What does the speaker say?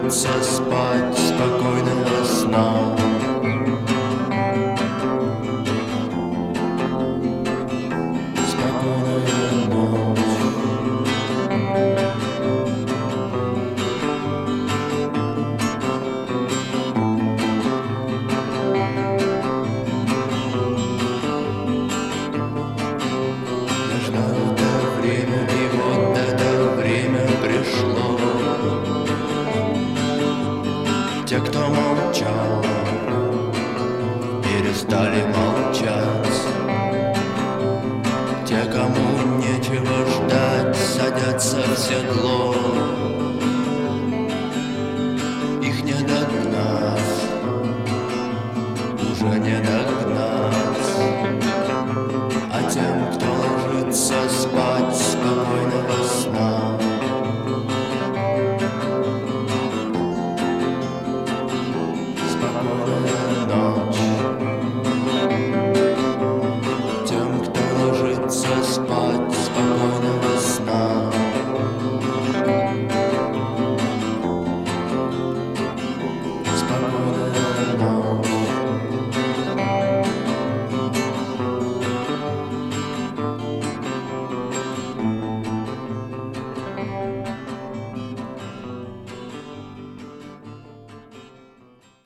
ложится спать спокойного сна. Спокойная ночь. Я ждал это время, и вот это время пришло. Те, кто молчал, перестали молчать. Те, кому нечего ждать, садятся в седло. Их не догнать, уже не догнать. А тем, кто ложится спать спокойного сна, спокойная ночь. Тем, кто ложится